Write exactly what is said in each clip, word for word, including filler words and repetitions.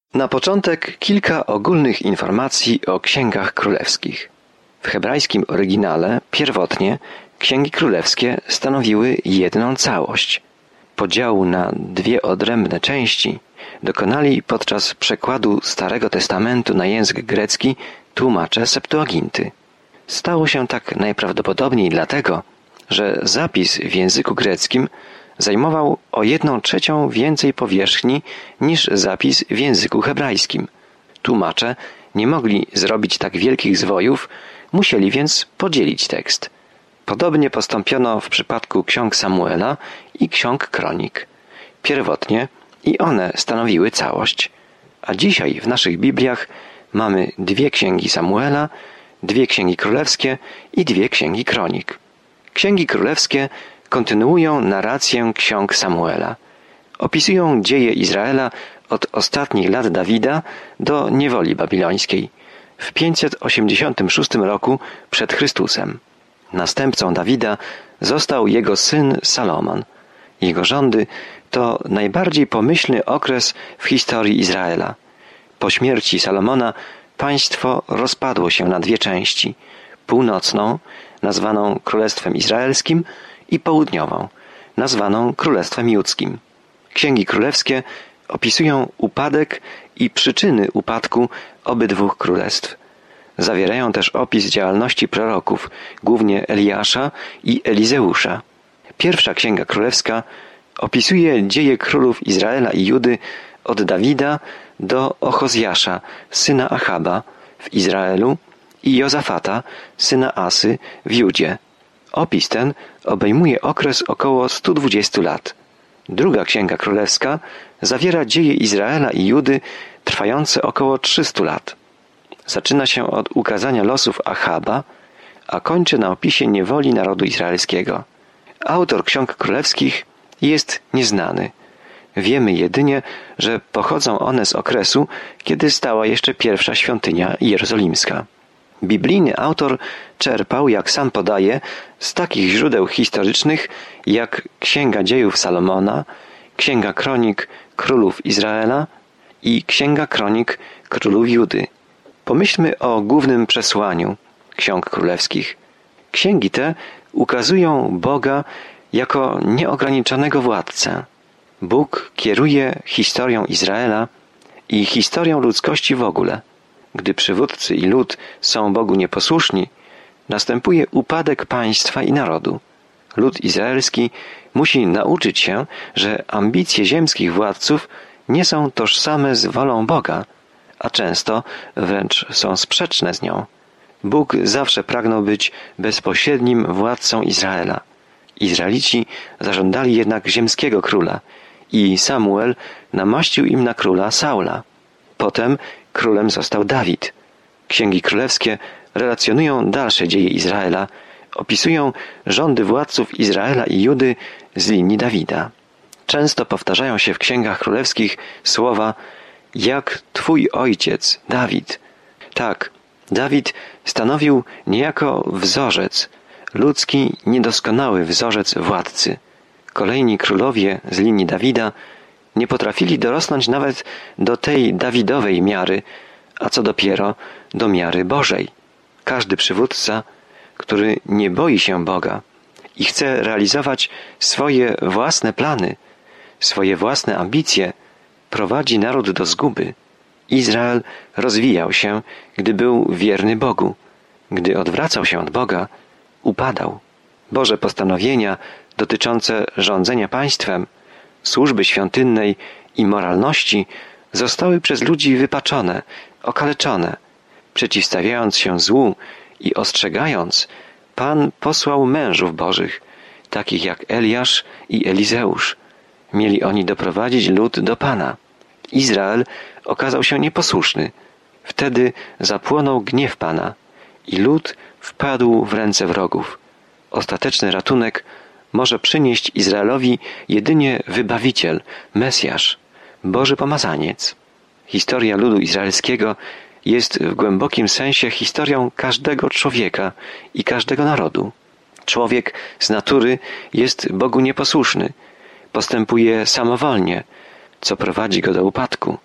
Na początek kilka ogólnych informacji o księgach królewskich. W hebrajskim oryginale pierwotnie księgi królewskie stanowiły jedną całość. Podziału na dwie odrębne części dokonali podczas przekładu Starego Testamentu na język grecki tłumacze Septuaginty. Stało się tak najprawdopodobniej dlatego, że zapis w języku greckim zajmował o jedną trzecią więcej powierzchni niż zapis w języku hebrajskim. Tłumacze nie mogli zrobić tak wielkich zwojów, musieli więc podzielić tekst. Podobnie postąpiono w przypadku ksiąg Samuela i ksiąg Kronik. Pierwotnie i one stanowiły całość. A dzisiaj w naszych Bibliach mamy dwie księgi Samuela, dwie księgi królewskie i dwie księgi Kronik. Księgi królewskie kontynuują narrację ksiąg Samuela. Opisują dzieje Izraela od ostatnich lat Dawida do niewoli babilońskiej w pięćset osiemdziesiątym szóstym roku przed Chrystusem. Następcą Dawida został jego syn Salomon. Jego rządy to najbardziej pomyślny okres w historii Izraela. Po śmierci Salomona państwo rozpadło się na dwie części. Północną, nazwaną Królestwem Izraelskim, i południową, nazwaną Królestwem Judzkim. Księgi królewskie opisują upadek i przyczyny upadku obydwu królestw. Zawierają też opis działalności proroków, głównie Eliasza i Elizeusza. Pierwsza księga królewska opisuje dzieje królów Izraela i Judy od Dawida do Ochozjasza, syna Achaba w Izraelu i Jozafata, syna Asy w Judzie. Opis ten obejmuje okres około stu dwudziestu lat. Druga księga królewska zawiera dzieje Izraela i Judy trwające około trzystu lat. Zaczyna się od ukazania losów Achaba, a kończy na opisie niewoli narodu izraelskiego. Autor ksiąg królewskich jest nieznany. Wiemy jedynie, że pochodzą one z okresu, kiedy stała jeszcze pierwsza świątynia jerozolimska. Biblijny autor czerpał, jak sam podaje, z takich źródeł historycznych jak Księga Dziejów Salomona, Księga Kronik Królów Izraela i Księga Kronik Królów Judy. Pomyślmy o głównym przesłaniu ksiąg królewskich. Księgi te ukazują Boga jako nieograniczonego władcę. Bóg kieruje historią Izraela i historią ludzkości w ogóle. Gdy przywódcy i lud są Bogu nieposłuszni, następuje upadek państwa i narodu. Lud izraelski musi nauczyć się, że ambicje ziemskich władców nie są tożsame z wolą Boga, a często wręcz są sprzeczne z nią. Bóg zawsze pragnął być bezpośrednim władcą Izraela. Izraelici zażądali jednak ziemskiego króla i Samuel namaścił im na króla Saula. Potem królem został Dawid. Księgi królewskie relacjonują dalsze dzieje Izraela, opisują rządy władców Izraela i Judy z linii Dawida. Często powtarzają się w księgach królewskich słowa jak Twój ojciec, Dawid. Tak, Dawid stanowił niejako wzorzec, ludzki, niedoskonały wzorzec władcy. Kolejni królowie z linii Dawida nie potrafili dorosnąć nawet do tej Dawidowej miary, a co dopiero do miary Bożej. Każdy przywódca, który nie boi się Boga i chce realizować swoje własne plany, swoje własne ambicje, prowadzi naród do zguby. Izrael rozwijał się, gdy był wierny Bogu. Gdy odwracał się od Boga, upadał. Boże postanowienia dotyczące rządzenia państwem, służby świątynnej i moralności zostały przez ludzi wypaczone, okaleczone. Przeciwstawiając się złu i ostrzegając, Pan posłał mężów bożych, takich jak Eliasz i Elizeusz. Mieli oni doprowadzić lud do Pana. Izrael okazał się nieposłuszny. Wtedy zapłonął gniew Pana i lud wpadł w ręce wrogów. Ostateczny ratunek może przynieść Izraelowi jedynie Wybawiciel, Mesjasz, Boży Pomazaniec. Historia ludu izraelskiego jest w głębokim sensie historią każdego człowieka i każdego narodu. Człowiek z natury jest Bogu nieposłuszny, postępuje samowolnie, co prowadzi go do upadku.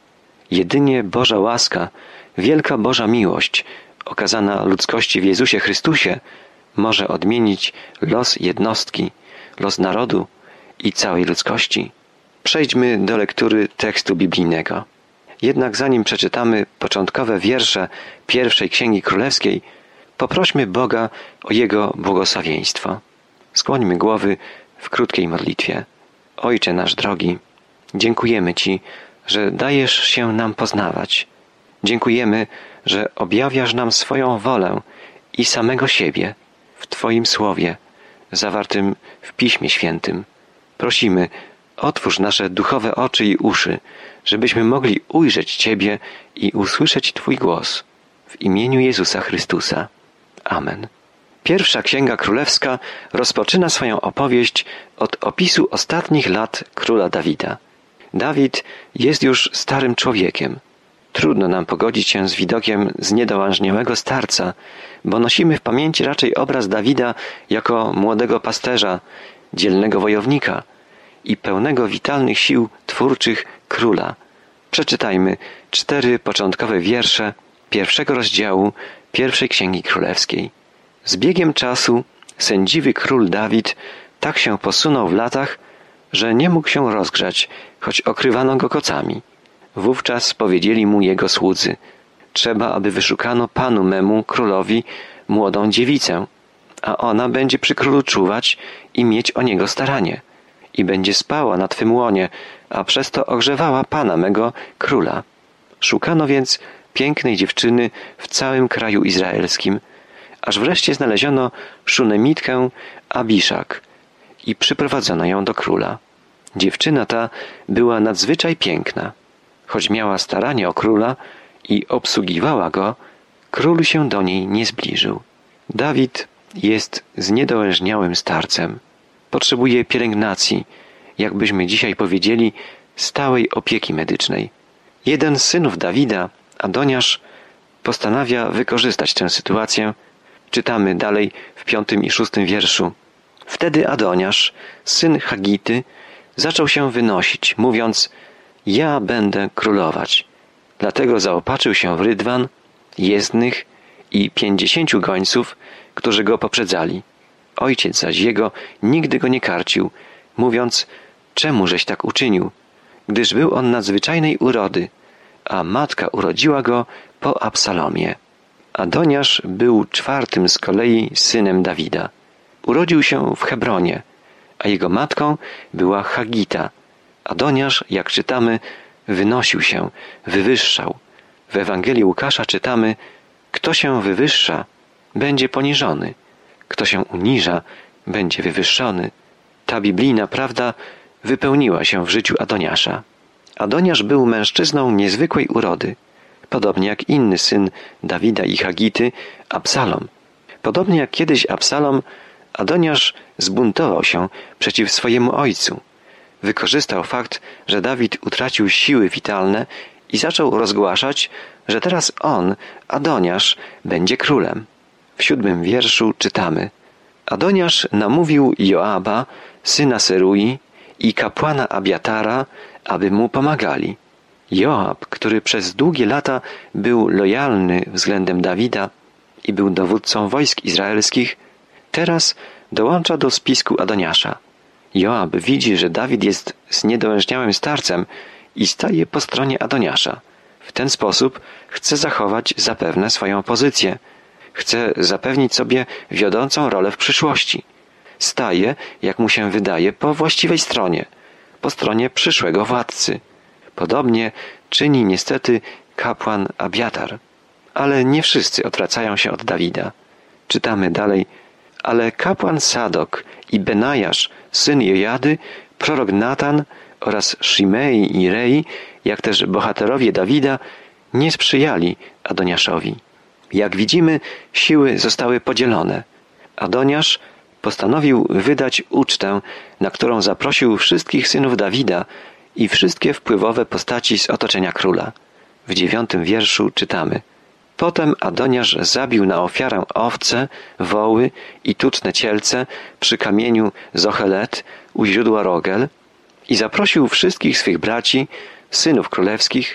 Jedynie Boża łaska, wielka Boża miłość okazana ludzkości w Jezusie Chrystusie może odmienić los jednostki, los narodu i całej ludzkości. Przejdźmy do lektury tekstu biblijnego. Jednak zanim przeczytamy początkowe wiersze pierwszej Księgi Królewskiej, poprośmy Boga o Jego błogosławieństwo. Skłońmy głowy w krótkiej modlitwie. Ojcze nasz drogi, dziękujemy Ci, że dajesz się nam poznawać. Dziękujemy, że objawiasz nam swoją wolę i samego siebie w Twoim Słowie, zawartym w Piśmie Świętym. Prosimy, otwórz nasze duchowe oczy i uszy, żebyśmy mogli ujrzeć Ciebie i usłyszeć Twój głos. W imieniu Jezusa Chrystusa. Amen. Pierwsza Księga Królewska rozpoczyna swoją opowieść od opisu ostatnich lat króla Dawida. Dawid jest już starym człowiekiem. Trudno nam pogodzić się z widokiem zniedołężniałego starca, bo nosimy w pamięci raczej obraz Dawida jako młodego pasterza, dzielnego wojownika i pełnego witalnych sił twórczych króla. Przeczytajmy cztery początkowe wiersze pierwszego rozdziału pierwszej Księgi Królewskiej. Z biegiem czasu sędziwy król Dawid tak się posunął w latach, że nie mógł się rozgrzać, choć okrywano go kocami. Wówczas powiedzieli mu jego słudzy: trzeba, aby wyszukano panu memu, królowi, młodą dziewicę, a ona będzie przy królu czuwać i mieć o niego staranie. I będzie spała na twym łonie, a przez to ogrzewała pana mego, króla. Szukano więc pięknej dziewczyny w całym kraju izraelskim, aż wreszcie znaleziono szunemitkę Abiszak i przyprowadzono ją do króla. Dziewczyna ta była nadzwyczaj piękna. Choć miała staranie o króla i obsługiwała go, król się do niej nie zbliżył. Dawid jest zniedołężniałym starcem. Potrzebuje pielęgnacji, jakbyśmy dzisiaj powiedzieli, stałej opieki medycznej. Jeden z synów Dawida, Adoniasz, postanawia wykorzystać tę sytuację. Czytamy dalej w piątym i szóstym wierszu. Wtedy Adoniasz, syn Hagity, zaczął się wynosić, mówiąc: ja będę królować. Dlatego zaopatrzył się w rydwan, jezdnych i pięćdziesięciu gońców, którzy go poprzedzali. Ojciec zaś jego nigdy go nie karcił, mówiąc: czemu żeś tak uczynił? Gdyż był on nadzwyczajnej urody, a matka urodziła go po Absalomie. Adoniasz był czwartym z kolei synem Dawida. Urodził się w Hebronie, a jego matką była Hagita. Adoniasz, jak czytamy, wynosił się, wywyższał. W Ewangelii Łukasza czytamy: kto się wywyższa, będzie poniżony. Kto się uniża, będzie wywyższony. Ta biblijna prawda wypełniła się w życiu Adoniasza. Adoniasz był mężczyzną niezwykłej urody, podobnie jak inny syn Dawida i Hagity, Absalom. Podobnie jak kiedyś Absalom, Adoniasz zbuntował się przeciw swojemu ojcu. Wykorzystał fakt, że Dawid utracił siły witalne i zaczął rozgłaszać, że teraz on, Adoniasz, będzie królem. W siódmym wierszu czytamy: Adoniasz namówił Joaba, syna Serui, i kapłana Abiatara, aby mu pomagali. Joab, który przez długie lata był lojalny względem Dawida i był dowódcą wojsk izraelskich, teraz dołącza do spisku Adoniasza. Joab widzi, że Dawid jest zniedołężniałym starcem i staje po stronie Adoniasza. W ten sposób chce zachować zapewne swoją pozycję. Chce zapewnić sobie wiodącą rolę w przyszłości. Staje, jak mu się wydaje, po właściwej stronie, po stronie przyszłego władcy. Podobnie czyni niestety kapłan Abiatar. Ale nie wszyscy odwracają się od Dawida. Czytamy dalej: ale kapłan Sadok i Benajasz, syn Jojady, prorok Natan oraz Shimei i Rei, jak też bohaterowie Dawida, nie sprzyjali Adoniaszowi. Jak widzimy, siły zostały podzielone. Adoniasz postanowił wydać ucztę, na którą zaprosił wszystkich synów Dawida i wszystkie wpływowe postaci z otoczenia króla. W dziewiątym wierszu czytamy: potem Adoniasz zabił na ofiarę owce, woły i tuczne cielce przy kamieniu Zochelet u źródła Rogel i zaprosił wszystkich swych braci, synów królewskich,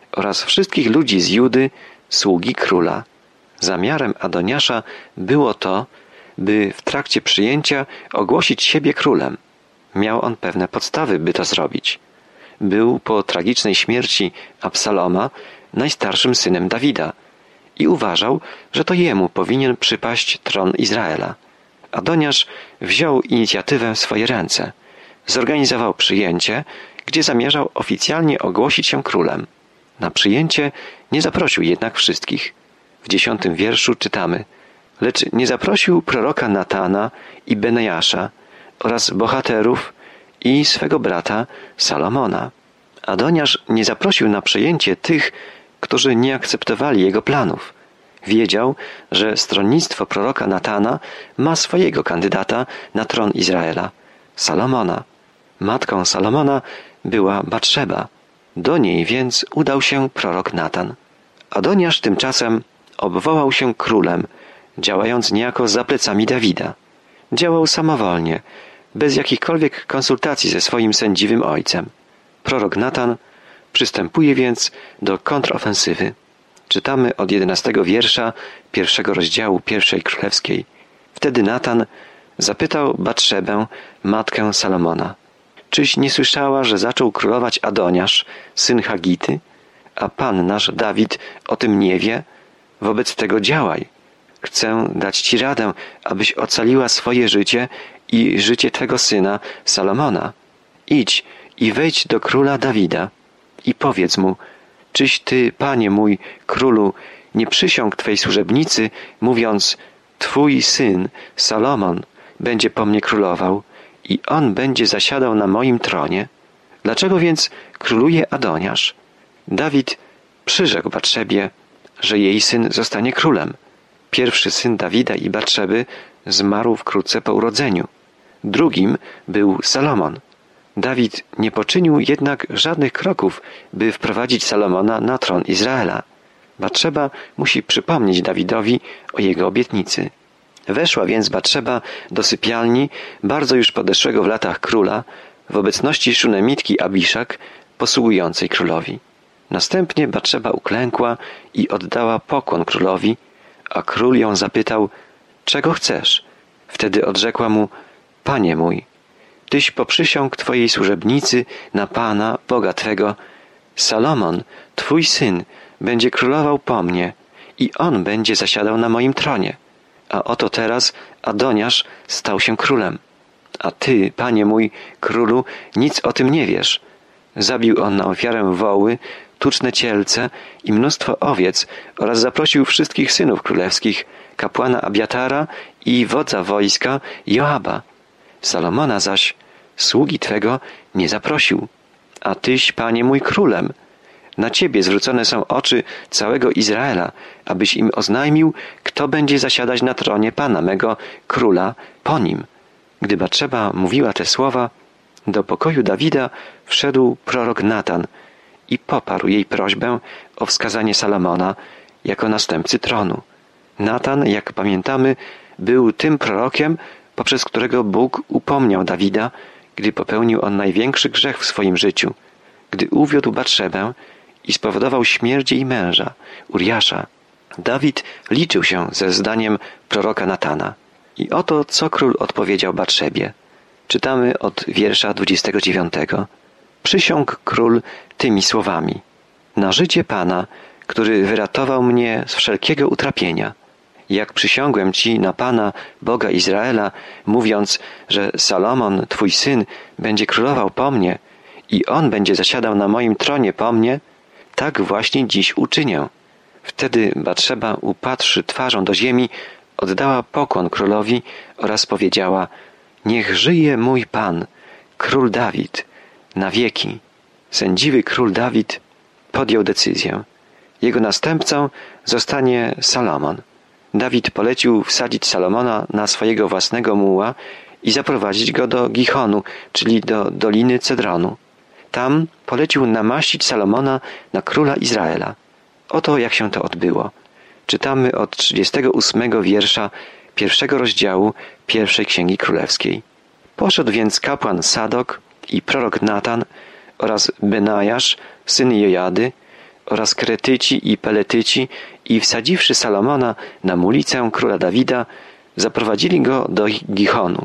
oraz wszystkich ludzi z Judy, sługi króla. Zamiarem Adoniasza było to, by w trakcie przyjęcia ogłosić siebie królem. Miał on pewne podstawy, by to zrobić. Był po tragicznej śmierci Absaloma najstarszym synem Dawida i uważał, że to jemu powinien przypaść tron Izraela. Adoniasz wziął inicjatywę w swoje ręce. Zorganizował przyjęcie, gdzie zamierzał oficjalnie ogłosić się królem. Na przyjęcie nie zaprosił jednak wszystkich. W dziesiątym wierszu czytamy: lecz nie zaprosił proroka Natana i Benajasza oraz bohaterów i swego brata Salomona. Adoniasz nie zaprosił na przyjęcie tych, którzy nie akceptowali jego planów. Wiedział, że stronnictwo proroka Natana ma swojego kandydata na tron Izraela, Salomona. Matką Salomona była Batszeba. Do niej więc udał się prorok Natan. Adoniasz tymczasem obwołał się królem, działając niejako za plecami Dawida. Działał samowolnie, bez jakichkolwiek konsultacji ze swoim sędziwym ojcem. Prorok Natan przystępuje więc do kontrofensywy. Czytamy od jedenastego wiersza pierwszego rozdziału pierwszej królewskiej. Wtedy Natan zapytał Batszebę, matkę Salomona: czyś nie słyszała, że zaczął królować Adoniasz, syn Hagity, a pan nasz Dawid o tym nie wie? Wobec tego działaj. Chcę dać ci radę, abyś ocaliła swoje życie i życie twego syna Salomona. Idź i wejdź do króla Dawida i powiedz mu: czyś ty, panie mój, królu, nie przysiągł twej służebnicy, mówiąc: twój syn Salomon będzie po mnie królował i on będzie zasiadał na moim tronie? Dlaczego więc króluje Adoniasz? Dawid przyrzekł Batszebie, że jej syn zostanie królem. Pierwszy syn Dawida i Batszeby zmarł wkrótce po urodzeniu. Drugim był Salomon. Dawid nie poczynił jednak żadnych kroków, by wprowadzić Salomona na tron Izraela. Batszeba musi przypomnieć Dawidowi o jego obietnicy. Weszła więc Batszeba do sypialni bardzo już podeszłego w latach króla w obecności szunemitki Abiszak, posługującej królowi. Następnie Batszeba uklękła i oddała pokłon królowi, a król ją zapytał: czego chcesz? Wtedy odrzekła mu: panie mój, tyś poprzysiągł twojej służebnicy na Pana, Boga twego: Salomon, twój syn, będzie królował po mnie i on będzie zasiadał na moim tronie. A oto teraz Adoniasz stał się królem. A ty, panie mój, królu, nic o tym nie wiesz. Zabił on na ofiarę woły, tuczne cielce i mnóstwo owiec oraz zaprosił wszystkich synów królewskich, kapłana Abiatara i wodza wojska Joaba. Salomona zaś, sługi twego, nie zaprosił. A tyś, panie mój, królem. Na ciebie zwrócone są oczy całego Izraela, abyś im oznajmił, kto będzie zasiadać na tronie Pana mego, króla, po nim. Gdy Batszeba mówiła te słowa, do pokoju Dawida wszedł prorok Natan i poparł jej prośbę o wskazanie Salomona jako następcy tronu. Natan, jak pamiętamy, był tym prorokiem, poprzez którego Bóg upomniał Dawida, gdy popełnił on największy grzech w swoim życiu, gdy uwiódł Batszebę i spowodował śmierć jej męża, Uriasza. Dawid liczył się ze zdaniem proroka Natana. I oto, co król odpowiedział Batszebie. Czytamy od wiersza dwudziestego dziewiątego. Przysiągł król tymi słowami: na życie Pana, który wyratował mnie z wszelkiego utrapienia. Jak przysiągłem ci na Pana, Boga Izraela, mówiąc, że Salomon, twój syn, będzie królował po mnie i on będzie zasiadał na moim tronie po mnie, tak właśnie dziś uczynię. Wtedy Batszeba, upatrzy twarzą do ziemi, oddała pokłon królowi oraz powiedziała: niech żyje mój Pan, król Dawid, na wieki. Sędziwy król Dawid podjął decyzję. Jego następcą zostanie Salomon. Dawid polecił wsadzić Salomona na swojego własnego muła i zaprowadzić go do Gichonu, czyli do Doliny Cedronu. Tam polecił namaścić Salomona na króla Izraela. Oto jak się to odbyło. Czytamy od trzydziestego ósmego wiersza pierwszego rozdziału pierwszej Księgi Królewskiej. Poszedł więc kapłan Sadok i prorok Natan oraz Benajasz, syn Jojady, oraz Kretyci i Peletyci i wsadziwszy Salomona na mulicę króla Dawida, zaprowadzili go do Gichonu.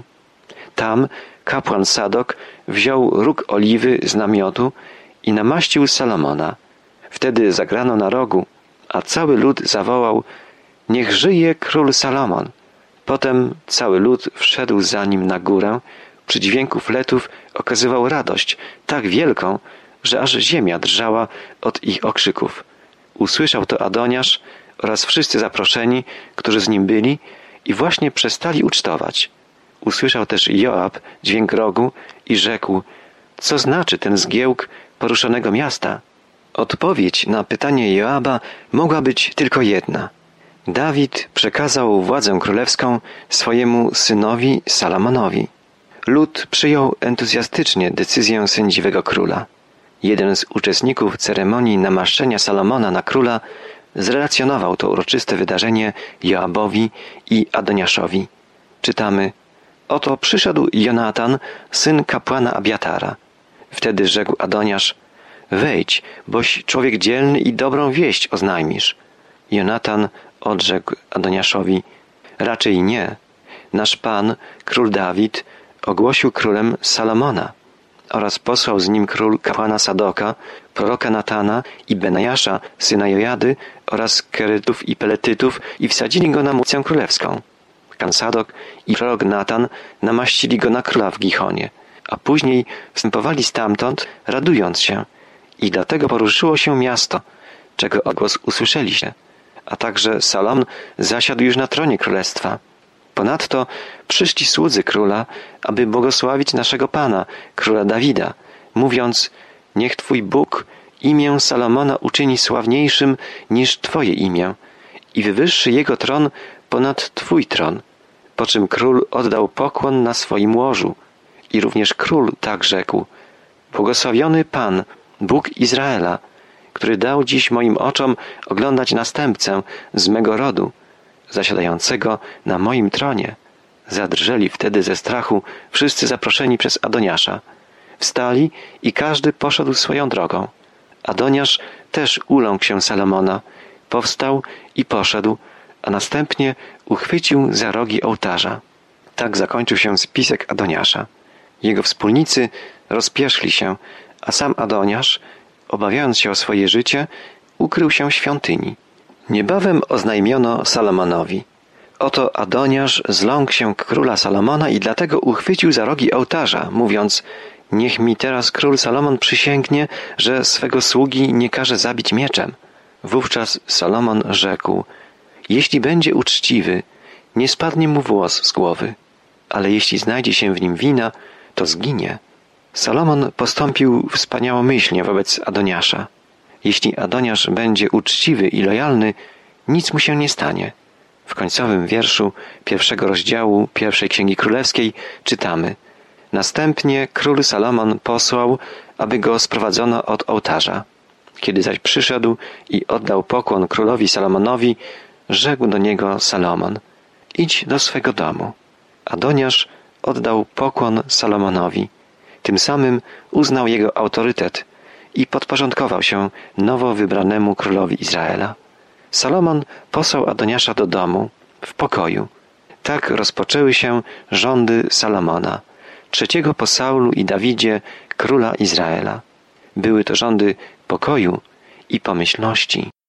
Tam kapłan Sadok wziął róg oliwy z namiotu i namaścił Salomona. Wtedy zagrano na rogu, a cały lud zawołał: niech żyje król Salomon. Potem cały lud wszedł za nim na górę, przy dźwięku fletów okazywał radość tak wielką, że aż ziemia drżała od ich okrzyków. Usłyszał to Adoniasz oraz wszyscy zaproszeni, którzy z nim byli, i właśnie przestali ucztować. Usłyszał też Joab dźwięk rogu i rzekł: co znaczy ten zgiełk poruszonego miasta? Odpowiedź na pytanie Joaba mogła być tylko jedna. Dawid przekazał władzę królewską swojemu synowi Salomonowi. Lud przyjął entuzjastycznie decyzję sędziwego króla. Jeden z uczestników ceremonii namaszczenia Salomona na króla zrelacjonował to uroczyste wydarzenie Joabowi i Adoniaszowi. Czytamy: oto przyszedł Jonatan, syn kapłana Abiatara. Wtedy rzekł Adoniasz: wejdź, boś człowiek dzielny i dobrą wieść oznajmisz. Jonatan odrzekł Adoniaszowi: raczej nie. Nasz pan, król Dawid, ogłosił królem Salomona oraz posłał z nim król kapłana Sadoka, proroka Natana i Benajasza, syna Jojady, oraz Kerytów i Peletytów i wsadzili go na mulicę królewską. Kapłan Sadok i prorok Natan namaścili go na króla w Gichonie, a później wstępowali stamtąd, radując się. I dlatego poruszyło się miasto, czego odgłos usłyszeliście. A także Salomon zasiadł już na tronie królestwa. Ponadto przyszli słudzy króla, aby błogosławić naszego Pana, króla Dawida, mówiąc: niech Twój Bóg imię Salomona uczyni sławniejszym niż Twoje imię i wywyższy jego tron ponad Twój tron. Po czym król oddał pokłon na swoim łożu. I również król tak rzekł: błogosławiony Pan, Bóg Izraela, który dał dziś moim oczom oglądać następcę z mego rodu, zasiadającego na moim tronie. Zadrżeli wtedy ze strachu wszyscy zaproszeni przez Adoniasza. Wstali i każdy poszedł swoją drogą. Adoniasz też uląkł się Salomona, powstał i poszedł, a następnie uchwycił za rogi ołtarza. Tak zakończył się spisek Adoniasza. Jego wspólnicy rozpierzchli się, a sam Adoniasz, obawiając się o swoje życie, ukrył się w świątyni. Niebawem oznajmiono Salomonowi: oto Adoniasz zląkł się króla Salomona i dlatego uchwycił za rogi ołtarza, mówiąc: niech mi teraz król Salomon przysięgnie, że swego sługi nie każe zabić mieczem. Wówczas Salomon rzekł: jeśli będzie uczciwy, nie spadnie mu włos z głowy, ale jeśli znajdzie się w nim wina, to zginie. Salomon postąpił wspaniałomyślnie wobec Adoniasza. Jeśli Adoniasz będzie uczciwy i lojalny, nic mu się nie stanie. W końcowym wierszu pierwszego rozdziału pierwszej Księgi Królewskiej czytamy: następnie król Salomon posłał, aby go sprowadzono od ołtarza. Kiedy zaś przyszedł i oddał pokłon królowi Salomonowi, rzekł do niego Salomon: idź do swego domu. Adoniasz oddał pokłon Salomonowi. Tym samym uznał jego autorytet i podporządkował się nowo wybranemu królowi Izraela. Salomon posłał Adoniasza do domu, w pokoju. Tak rozpoczęły się rządy Salomona, trzeciego po Saulu i Dawidzie, króla Izraela. Były to rządy pokoju i pomyślności.